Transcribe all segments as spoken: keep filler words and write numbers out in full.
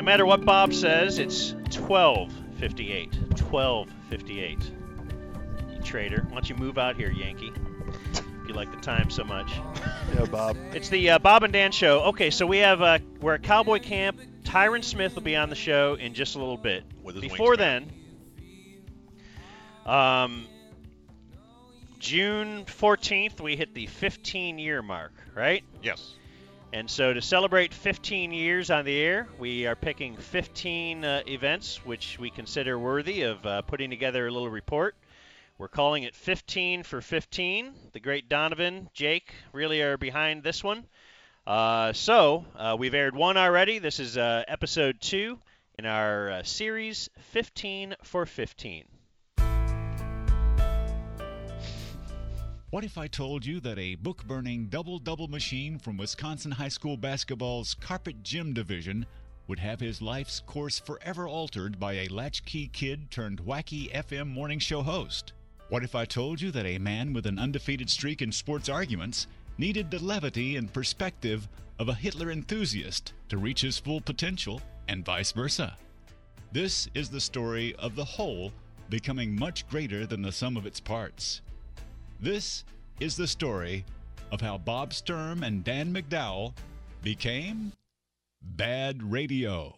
matter what Bob says, it's twelve fifty-eight. twelve fifty-eight. You traitor. Why don't you move out here, Yankee? If you like the time so much. Yeah, Bob. It's the uh, Bob and Dan Show. Okay, so we have, uh, we're at Cowboy Camp. Tyron Smith will be on the show in just a little bit. With his Before wingspan. then, um, June fourteenth, we hit the fifteen-year mark, right? Yes. And so to celebrate fifteen years on the air, we are picking fifteen uh, events which we consider worthy of uh, putting together a little report. We're calling it fifteen for fifteen. The great Donovan, Jake really are behind this one. Uh, so uh, we've aired one already. This is uh, episode two in our uh, series fifteen for fifteen. What if I told you that a book-burning double-double machine from Wisconsin High School basketball's Carpet Gym division would have his life's course forever altered by a latchkey kid turned wacky F M morning show host? What if I told you that a man with an undefeated streak in sports arguments needed the levity and perspective of a Hitler enthusiast to reach his full potential, and vice versa? This is the story of the whole becoming much greater than the sum of its parts. This is the story of how Bob Sturm and Dan McDowell became Bad Radio.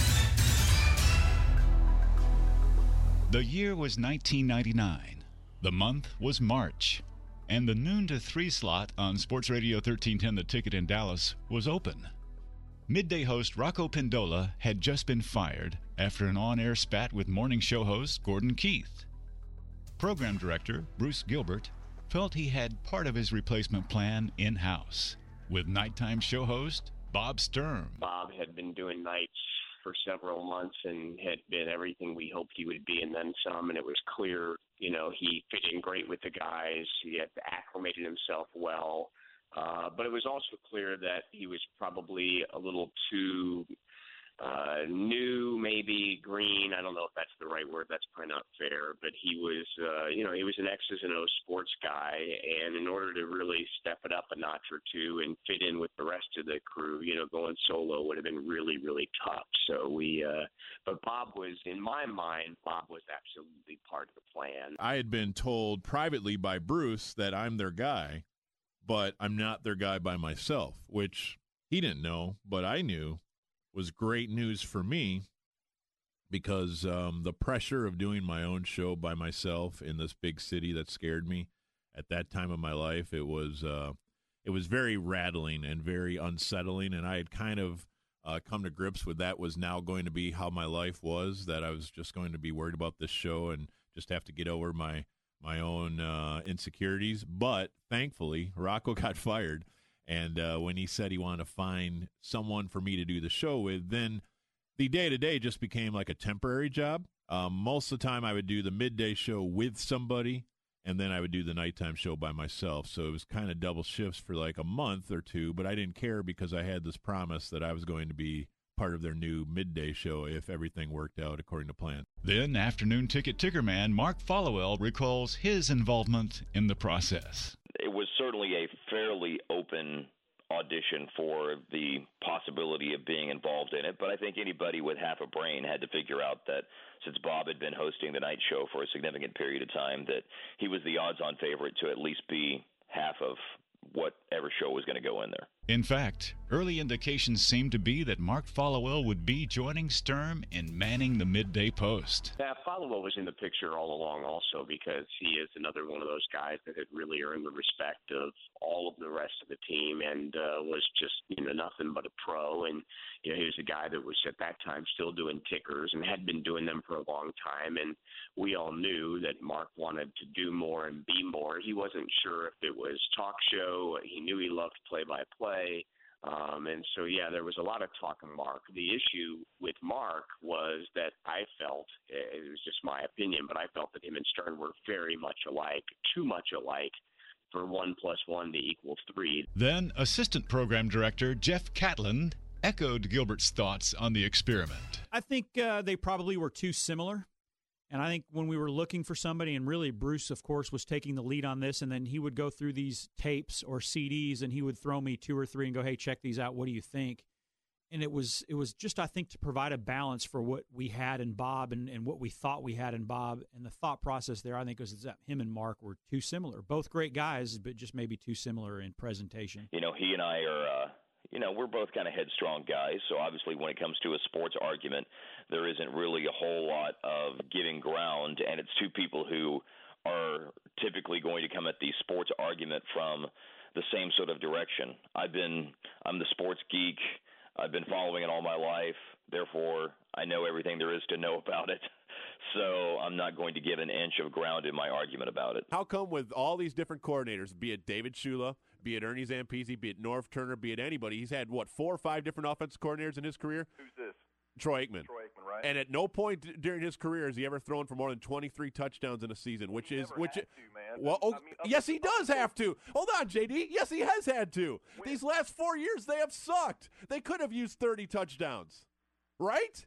The year was nineteen ninety-nine. The month was March. And the noon to three slot on Sports Radio thirteen ten The Ticket in Dallas was open. Midday host Rocco Pindola had just been fired after an on-air spat with morning show host Gordon Keith. Program director Bruce Gilbert felt he had part of his replacement plan in-house, with nighttime show host Bob Sturm. Bob had been doing nights for several months and had been everything we hoped he would be and then some, and it was clear, you know, he fit in great with the guys. He had acclimated himself well, uh, but it was also clear that he was probably a little too uh, new, maybe green. I don't know if that's the right word. That's probably not fair, but he was, uh, you know, he was an X's and O's sports guy, and in order to really step it up a notch or two and fit in with the rest of the crew, you know, going solo would have been really, really tough. So we, uh, but Bob was, in my mind, Bob was absolutely part of the plan. I had been told privately by Bruce that I'm their guy, but I'm not their guy by myself, which he didn't know, but I knew was great news for me because um, the pressure of doing my own show by myself in this big city that scared me at that time of my life, it was uh, it was very rattling and very unsettling, and I had kind of uh, come to grips with that was now going to be how my life was, that I was just going to be worried about this show and just have to get over my, my own uh, insecurities. But thankfully, Rocco got fired. And uh, when he said he wanted to find someone for me to do the show with, then the day-to-day just became like a temporary job. Um, most of the time I would do the midday show with somebody, and then I would do the nighttime show by myself. So it was kind of double shifts for like a month or two, but I didn't care because I had this promise that I was going to be part of their new midday show if everything worked out according to plan. Then afternoon ticket ticker man Mark Followell recalls his involvement in the process. It was certainly a fairly open audition for the possibility of being involved in it, but I think anybody with half a brain had to figure out that since Bob had been hosting the night show for a significant period of time, that he was the odds-on favorite to at least be half of whatever show was going to go in there. In fact, early indications seemed to be that Mark Followell would be joining Sturm in manning the midday post. Yeah, Followell was in the picture all along also because he is another one of those guys that had really earned the respect of all of the rest of the team and uh, was just, you know, nothing but a pro. And, you know, he was a guy that was at that time still doing tickers and had been doing them for a long time. And we all knew that Mark wanted to do more and be more. He wasn't sure if it was talk show. He knew he loved play-by-play. Um, and so, yeah, there was a lot of talk of Mark. The issue with Mark was that I felt, it was just my opinion, but I felt that him and Stern were very much alike, too much alike for one plus one to equal three. Then assistant program director Jeff Catlin echoed Gilbert's thoughts on the experiment. I think uh, they probably were too similar. And I think when we were looking for somebody, and really Bruce, of course, was taking the lead on this, and then he would go through these tapes or C Ds, and he would throw me two or three and go, hey, check these out. What do you think? and it was it was just, I think, to provide a balance for what we had in Bob and, and what we thought we had in Bob. And the thought process there, I think, was that him and Mark were too similar. Both great guys, but just maybe too similar in presentation. You know, he and I are, uh, you know, we're both kind of headstrong guys. So obviously when it comes to a sports argument, there isn't really a whole lot of giving ground. And it's two people who are typically going to come at the sports argument from the same sort of direction. I've been, I'm the sports geek. I've been following it all my life. Therefore, I know everything there is to know about it. So I'm not going to give an inch of ground in my argument about it. How come with all these different coordinators, be it David Shula, be it Ernie Zampese, be it Norv Turner, be it anybody, he's had, what, four or five different offensive coordinators in his career? Who's this? Troy Aikman. Troy Aikman, right? And at no point d- during his career has he ever thrown for more than twenty-three touchdowns in a season, which he is never which. had to, man. Well, oh, I mean, yes, he does have to. Hold on, J D. Yes, he has had to. When? These last four years, they have sucked. They could have used thirty touchdowns, right?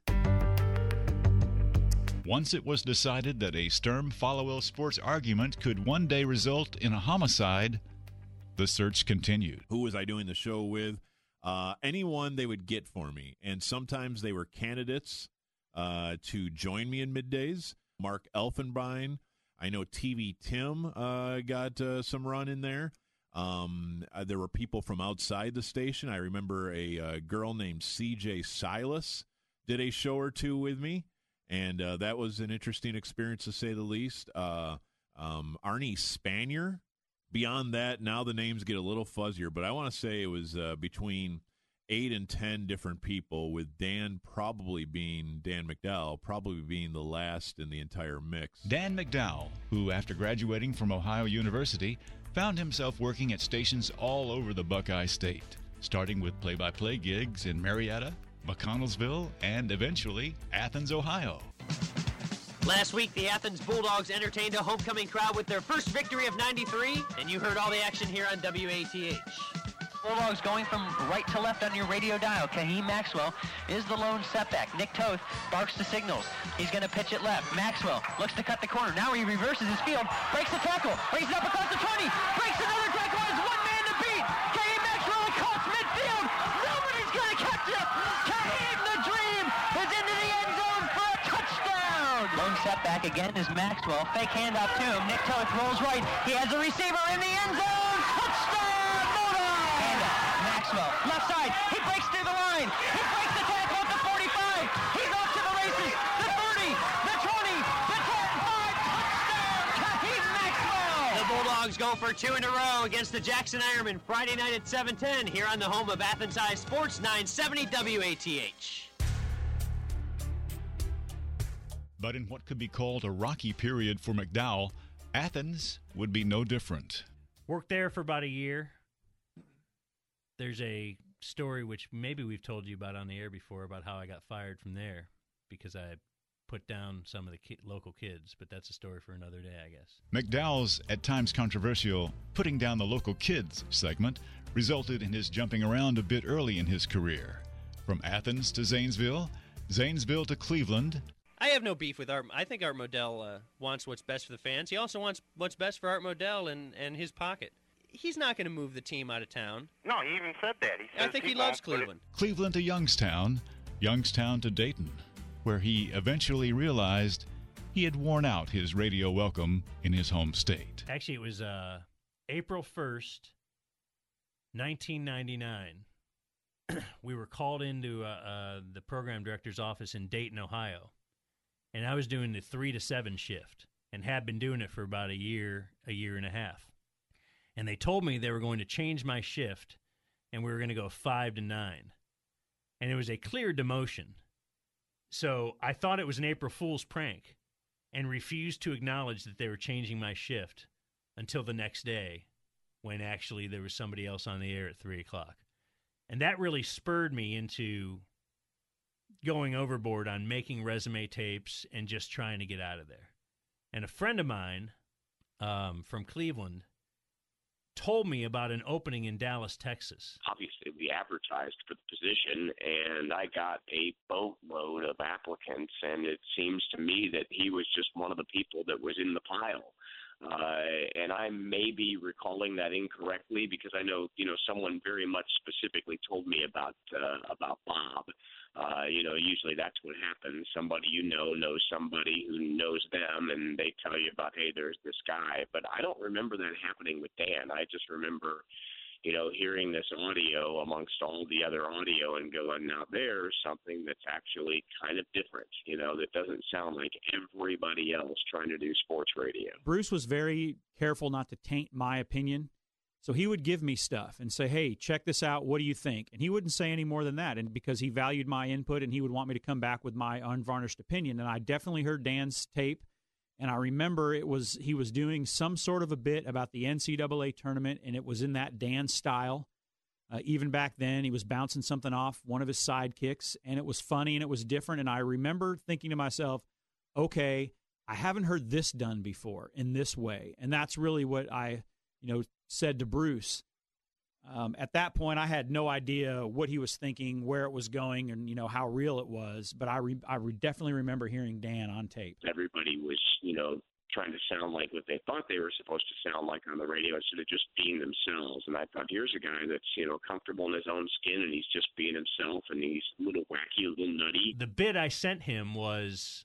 Once it was decided that a Sturm Followill sports argument could one day result in a homicide, the search continued. Who was I doing the show with? Uh, anyone they would get for me. And sometimes they were candidates uh, to join me in middays. Mark Elfenbein. I know T V Tim uh, got uh, some run in there. Um, uh, there were people from outside the station. I remember a uh, girl named C J Silas did a show or two with me. And uh, that was an interesting experience, to say the least. Uh, um, Arnie Spanier. Beyond that, now the names get a little fuzzier, but I want to say it was uh, between eight and ten different people, with Dan probably being, Dan McDowell, probably being the last in the entire mix. Dan McDowell, who after graduating from Ohio University, found himself working at stations all over the Buckeye State, starting with play-by-play gigs in Marietta, McConnellsville, and eventually Athens, Ohio. Last week, the Athens Bulldogs entertained a homecoming crowd with their first victory of ninety-three, and you heard all the action here on W A T H. Bulldogs going from right to left on your radio dial. Kaheem Maxwell is the lone setback. Nick Toth barks the signals. He's going to pitch it left. Maxwell looks to cut the corner. Now he reverses his field, breaks the tackle, raises up across the twenty, breaks another tackle, has one man to beat. Kaheem Maxwell across midfield. Nobody's going to catch him. Kaheem the Dream is into the end zone for a touchdown. Lone setback again is Maxwell. Fake handoff to him. Nick Toth rolls right. He has a receiver in the end zone. Touchdown, Bulldogs! Handoff. Maxwell, left side. He breaks through the line. He breaks the tackle at the forty-five. He's off to the races. The thirty, the twenty, the ten, five. Touchdown, Kaheem Maxwell! The Bulldogs go for two in a row against the Jackson Ironmen Friday night at seven ten here on the home of Athens High Sports, nine seventy W A T H. But in what could be called a rocky period for McDowell, Athens would be no different. Worked there for about a year. There's a story which maybe we've told you about on the air before about how I got fired from there because I put down some of the ki- local kids, but that's a story for another day, I guess. McDowell's at times controversial putting down the local kids segment resulted in his jumping around a bit early in his career. From Athens to Zanesville, Zanesville to Cleveland. I have no beef with Art. I think Art Modell uh, wants what's best for the fans. He also wants what's best for Art Modell and, and his pocket. He's not going to move the team out of town. No, he even said that. He says I think he he loves won't, but it- Cleveland. Cleveland to Youngstown, Youngstown to Dayton, where he eventually realized he had worn out his radio welcome in his home state. Actually, it was uh, April first, nineteen ninety-nine. We were called into uh, uh, the program director's office in Dayton, Ohio. And I was doing the three to seven shift and had been doing it for about a year, a year and a half. And they told me they were going to change my shift and we were going to go five to nine. And it was a clear demotion. So I thought it was an April Fool's prank and refused to acknowledge that they were changing my shift until the next day when actually there was somebody else on the air at three o'clock. And that really spurred me into going overboard on making resume tapes and just trying to get out of there. And a friend of mine um, from Cleveland told me about an opening in Dallas, Texas. Obviously, we advertised for the position, and I got a boatload of applicants, and it seems to me that he was just one of the people that was in the pile. Uh, and I may be recalling that incorrectly because I know, you know, someone very much specifically told me about uh, about Bob. Uh, you know, usually that's what happens. Somebody you know knows somebody who knows them, and they tell you about, hey, there's this guy. But I don't remember that happening with Dan. I just remember, you know, hearing this audio amongst all the other audio and going, now there's something that's actually kind of different, you know, that doesn't sound like everybody else trying to do sports radio. Bruce was very careful not to taint my opinion. So he would give me stuff and say, hey, check this out. What do you think? And he wouldn't say any more than that, and because he valued my input and he would want me to come back with my unvarnished opinion. And I definitely heard Dan's tape. And I remember it was he was doing some sort of a bit about the N C double A tournament, and it was in that Dan style. Uh, even back then, he was bouncing something off one of his sidekicks, and it was funny and it was different. And I remember thinking to myself, okay, I haven't heard this done before in this way. And that's really what I, you know, said to Bruce. Um, at that point, I had no idea what he was thinking, where it was going, and, you know, how real it was. But I, re- I re- definitely remember hearing Dan on tape. Everybody was, you know, trying to sound like what they thought they were supposed to sound like on the radio instead of just being themselves. And I thought, here's a guy that's, you know, comfortable in his own skin, and he's just being himself, and he's a little wacky, a little nutty. The bit I sent him was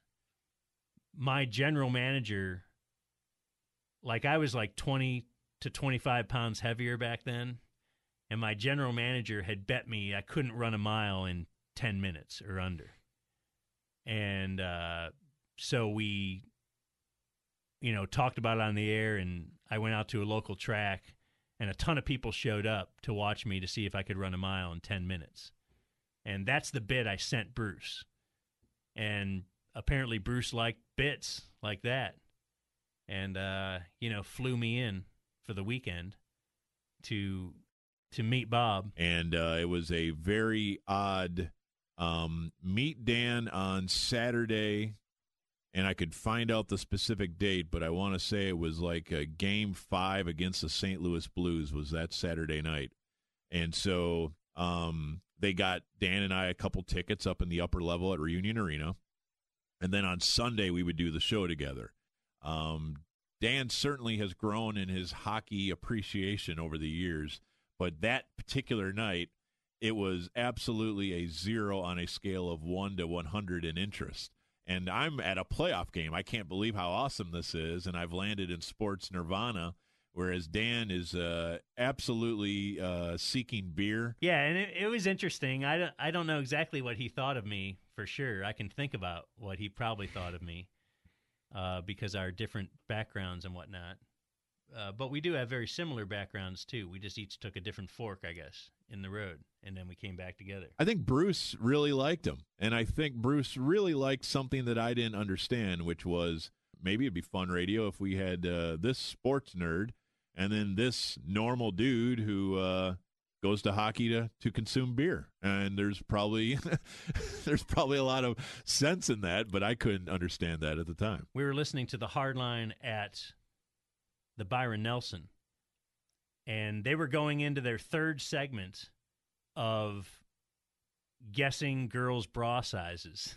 my general manager, like I was like twenty to twenty-five pounds heavier back then, and my general manager had bet me I couldn't run a mile in ten minutes or under. And uh, so we, you know, talked about it on the air, and I went out to a local track, and a ton of people showed up to watch me to see if I could run a mile in ten minutes. And that's the bit I sent Bruce. And apparently Bruce liked bits like that, and, uh, you know, flew me in for the weekend to to meet Bob. And uh, it was a very odd um, meet Dan on Saturday, and I could find out the specific date, but I want to say it was like a game five against the Saint Louis Blues was that Saturday night. And so um, they got Dan and I a couple tickets up in the upper level at Reunion Arena. And then on Sunday, we would do the show together. Um, Dan certainly has grown in his hockey appreciation over the years, but that particular night, it was absolutely a zero on a scale of one to one hundred in interest. And I'm at a playoff game. I can't believe how awesome this is, and I've landed in sports nirvana, whereas Dan is uh, absolutely uh, seeking beer. Yeah, and it, it was interesting. I don't, I don't know exactly what he thought of me for sure. I can think about what he probably thought of me uh, because our different backgrounds and whatnot. Uh, but we do have very similar backgrounds, too. We just each took a different fork, I guess, in the road, and then we came back together. I think Bruce really liked him, and I think Bruce really liked something that I didn't understand, which was maybe it'd be fun radio if we had uh, this sports nerd and then this normal dude who uh, goes to hockey to, to consume beer. And there's probably there's probably a lot of sense in that, but I couldn't understand that at the time. We were listening to the Hardline at the Byron Nelson, and they were going into their third segment of guessing girls' bra sizes.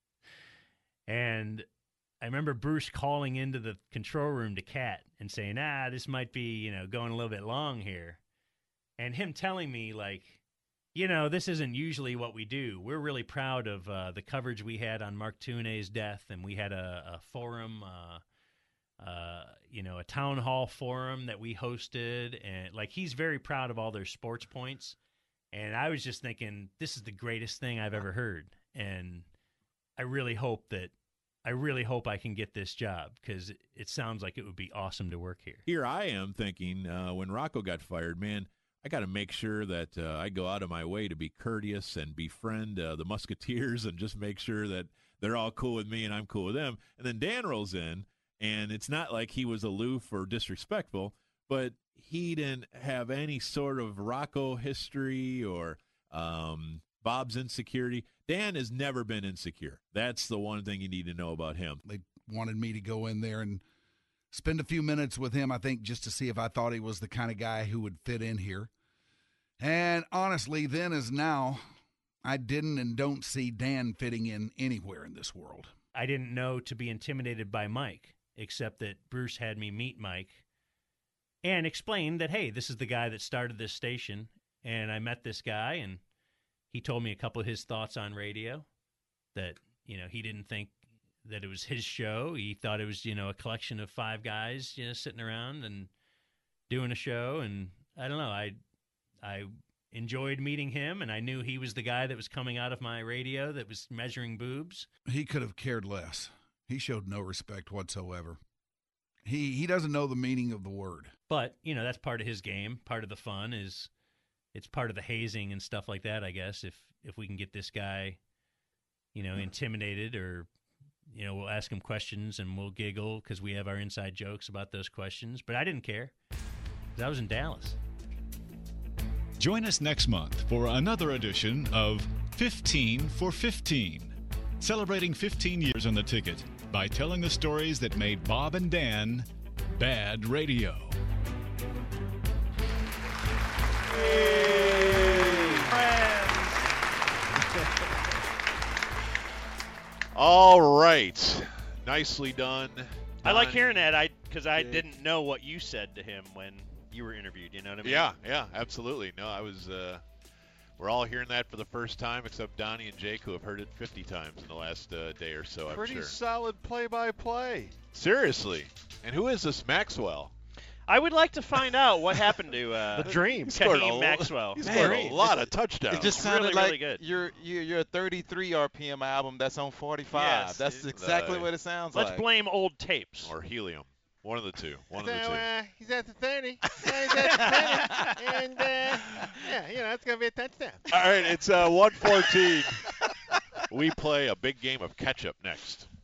And I remember Bruce calling into the control room to Kat and saying, ah, this might be, you know, going a little bit long here. And him telling me, like, you know, this isn't usually what we do. We're really proud of uh, the coverage we had on Mark Tune's death, and we had a, a forum, uh, uh, you know, a town hall forum that we hosted. And, like, he's very proud of all their sports points. And I was just thinking, this is the greatest thing I've ever heard. And I really hope that I really hope I can get this job because it, it sounds like it would be awesome to work here. Here I am thinking uh, when Rocco got fired, man, I got to make sure that uh, I go out of my way to be courteous and befriend uh, the Musketeers and just make sure that they're all cool with me and I'm cool with them. And then Dan rolls in, and it's not like he was aloof or disrespectful, but he didn't have any sort of Rocco history or um, Bob's insecurity. Dan has never been insecure. That's the one thing you need to know about him. They wanted me to go in there and spend a few minutes with him, I think, just to see if I thought he was the kind of guy who would fit in here. And honestly, then as now, I didn't and don't see Dan fitting in anywhere in this world. I didn't know to be intimidated by Mike. except that Bruce had me meet Mike and explained that, hey, this is the guy that started this station, and I met this guy, and he told me a couple of his thoughts on radio, that, you know, he didn't think that it was his show. He thought it was, you know, a collection of five guys, you know, sitting around and doing a show, and I don't know, I I enjoyed meeting him, and I knew he was the guy that was coming out of my radio that was measuring boobs. He could have cared less. He showed no respect whatsoever. He he doesn't know the meaning of the word. But, you know, that's part of his game. Part of the fun is it's part of the hazing and stuff like that, I guess, if if we can get this guy, you know, intimidated, or, you know, we'll ask him questions and we'll giggle because we have our inside jokes about those questions. But I didn't care because I was in Dallas. Join us next month for another edition of fifteen for fifteen, celebrating fifteen years on the ticket by telling the stories that made Bob and Dan bad radio. All right. Nicely done. I like Donnie. hearing that, I because I didn't know what you said to him when you were interviewed. You know what I mean? Yeah, yeah, absolutely. No, I was. Uh, we're all hearing that for the first time, except Donnie and Jake, who have heard it fifty times in the last uh, day or so. I'm Pretty sure. solid play-by-play. Seriously. And who is this Maxwell? I would like to find out what happened to uh, The dream. He scored a Kaheem lo- Maxwell. He scored a lot of touchdowns. It just It's sounded really, like really good. you're you're you're a thirty-three R P M album that's on forty-five. Yes, that's it- exactly uh, what it sounds Let's like. blame old tapes. Or helium. One of the two. One of the So, two. uh, he's at the thirty. Yeah, he's at the thirty. And, uh, yeah, you know, it's going to be a touchdown. All right, it's uh, one fourteen. We play a big game of catch-up next.